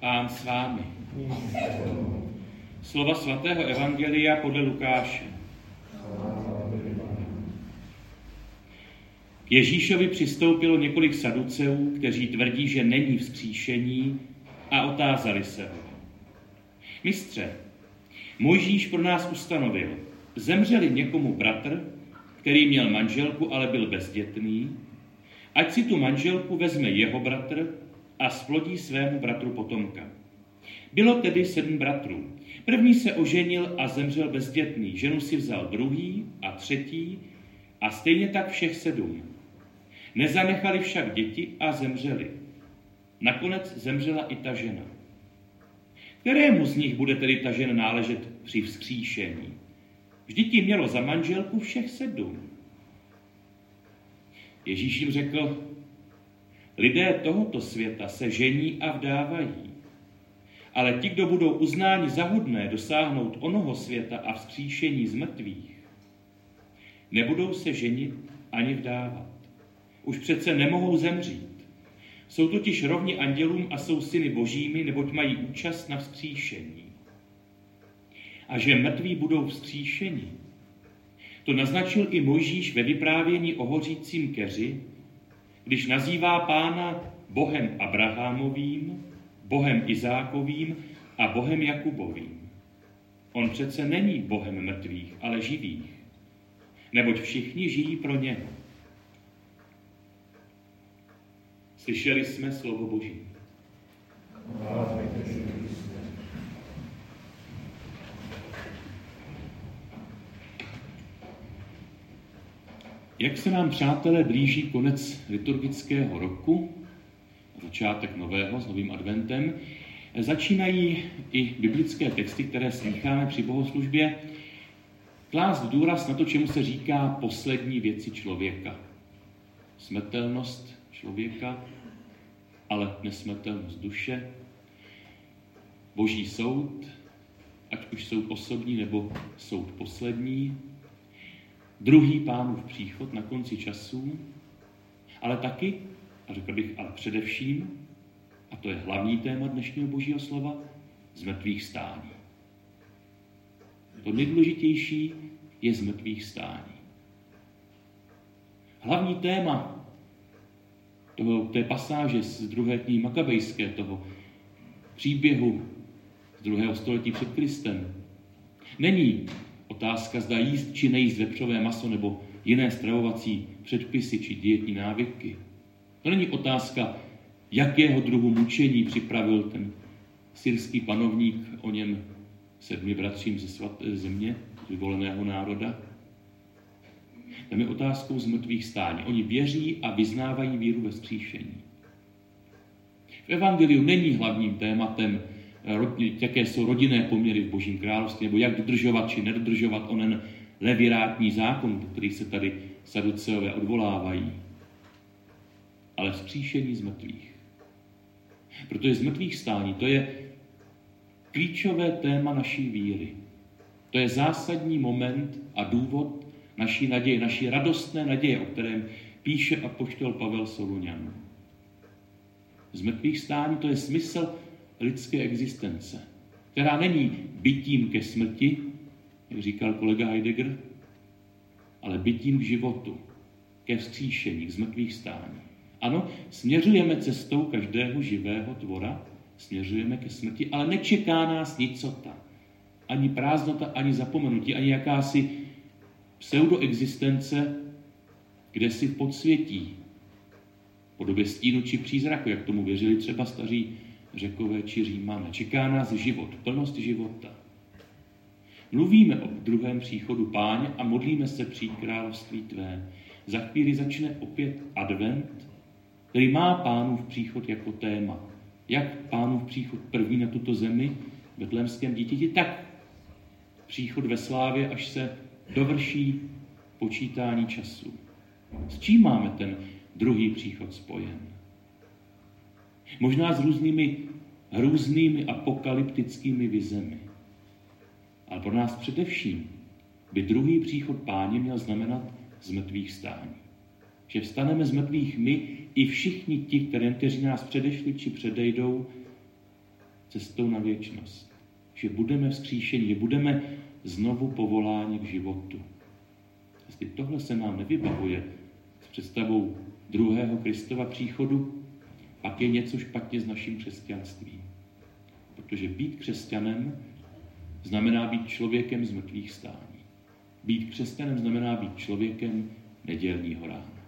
Pán s vámi. Slova svatého evangelia podle Lukáše. K Ježíšovi přistoupilo několik saduceů, kteří tvrdí, že není vzkříšení, a otázali se ho. Mistře, Mojžíš pro nás ustanovil, zemřeli někomu bratr, který měl manželku, ale byl bezdětný, ať si tu manželku vezme jeho bratr a splodí svému bratru potomka. Bylo tedy 7 bratrů. První se oženil a zemřel bezdětný, ženu si vzal druhý a třetí a stejně tak všech 7. Nezanechali však děti a zemřeli. Nakonec zemřela i ta žena. Kterému z nich bude tedy ta žena náležet při vzkříšení? Vždyť jí mělo za manželku všech 7. Ježíš jim řekl, lidé tohoto světa se žení a vdávají, ale ti, kdo budou uznáni za hodné dosáhnout onoho světa a vzkříšení z mrtvých, nebudou se ženit ani vdávat. Už přece nemohou zemřít. Jsou totiž rovni andělům a jsou syny božími, neboť mají účast na vzkříšení. A že mrtví budou vzkříšeni, to naznačil i Mojžíš ve vyprávění o hořícím keři, když nazývá Pána Bohem Abrahamovým, Bohem Izákovým a Bohem Jakubovým. On přece není Bohem mrtvých, ale živých, neboť všichni žijí pro něho. Slyšeli jsme slovo Boží. Jak se nám, přátelé, blíží konec liturgického roku, začátek nového s novým adventem, začínají i biblické texty, které slýcháme při bohoslužbě, klást důraz na to, čemu se říká poslední věci člověka. Smrtelnost člověka, ale nesmrtelnost duše, Boží soud, ať už soud osobní nebo soud poslední, druhý Pánův příchod na konci časů, ale taky, a řekl bych, ale především, a to je hlavní téma dnešního Božího slova, zmrtvých stání. To nejdůležitější je zmrtvých stání. Hlavní téma té pasáže z 2. knihy Makabejské, toho příběhu z 2. století před Kristem, není otázka, zda jíst či nejíst vepřové maso nebo jiné stravovací předpisy či dietní návyky. To není otázka, jakého druhu mučení připravil ten syrský panovník o něm 7 bratřím ze svaté země, z vyvoleného národa. Tam je otázkou zmrtvých stání. Oni věří a vyznávají víru ve vzkříšení. V evangeliu není hlavním tématem, jaké jsou rodinné poměry v Božím království, nebo jak dodržovat či nedodržovat onen levirátní zákon, který se tady saduceové odvolávají. Ale vzkříšení z mrtvých. Protože z mrtvých stání to je klíčové téma naší víry. To je zásadní moment a důvod naší naděje, naší radostné naděje, o kterém píše apoštol Pavel Soluňan. Z mrtvých stání to je smysl lidské existence, která není bytím ke smrti, jak říkal kolega Heidegger, ale bytím k životu, ke vzkříšení, k zmrtvých stání. Ano, směřujeme cestou každého živého tvora, směřujeme ke smrti, ale nečeká nás nicota, ani prázdnota, ani zapomenutí, ani jakási pseudoexistence, kde si v podsvětí, v podobě stínu či přízraku, jak tomu věřili třeba staří Řekové či Římané. Čeká nás život, plnost života. Mluvíme o druhém příchodu Páně a modlíme se přijď království tvé. Za chvíli začne opět advent, který má Pánův příchod jako téma. Jak Pánův příchod první na tuto zemi v betlémském dítěti, tak příchod ve slávě, až se dovrší počítání času. S čím máme ten druhý příchod spojen? Možná s různými hrůznými apokalyptickými vizemi. Ale pro nás především by druhý příchod Páně měl znamenat zmrtvých stání. Že vstaneme z mrtvých my i všichni ti, kteří nás předešli či předejdou, cestou na věčnost. Že budeme vzkříšeni, že budeme znovu povoláni k životu. Jestli tohle se nám nevybavuje s představou druhého Kristova příchodu, pak je něco špatně s naším křesťanstvím. Protože být křesťanem znamená být člověkem z mrtvých stání. Být křesťanem znamená být člověkem nedělního rána.